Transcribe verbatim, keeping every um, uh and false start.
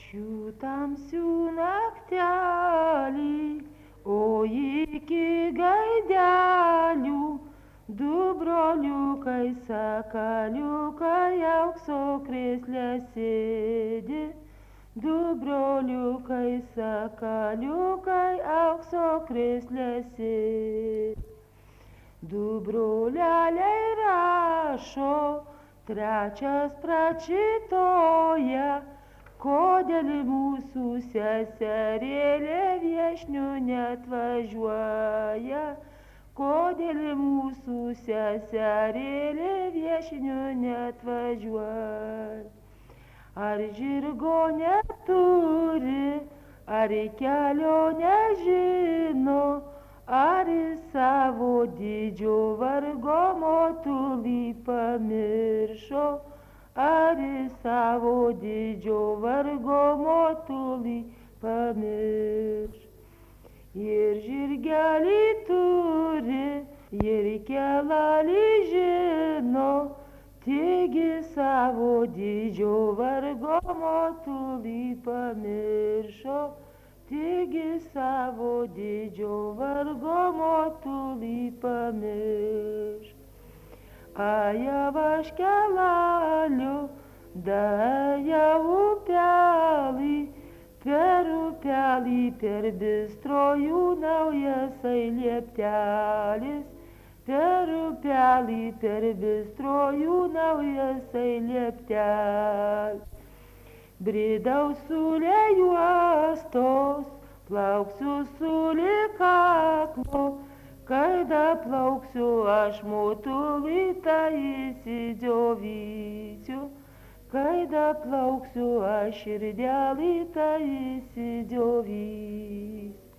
Šių tamsių naktelių, o iki gaidelių, du broliukai sakaliukai aukso krėsle sėdi. Du broliukai sakaliukai aukso krėsle sėdi. Du broleliai rašo, trečias pračitoja, kodėl mūsų seserėlė viešnių neatvažiuoja, kodėl mūsų seserėlė viešnių neatvažiuoja. Ar žirgo neturi, ar kelio nežino, ar savo didžio vargo motulį pamiršo, ar savo didžio vargo motulį pamiršo. Ir žirgelį turi, ir kelalį žino, tigi savo didžio vargo motulį pamiršo, tigi savo didžio vargo motulį pamiršo. Aja vaškelaliu, daja upelį, per upelį, per bistrojų naujasai lieptelis, per upelį, per bistrojų naujasai lieptelis. Bridau sulė juostos, plauksiu sulė kaklo, kada plauksiu aš motulį, tai įsidžiovysiu, kada plauksiu aš širdelį, tai įsidžiovysiu.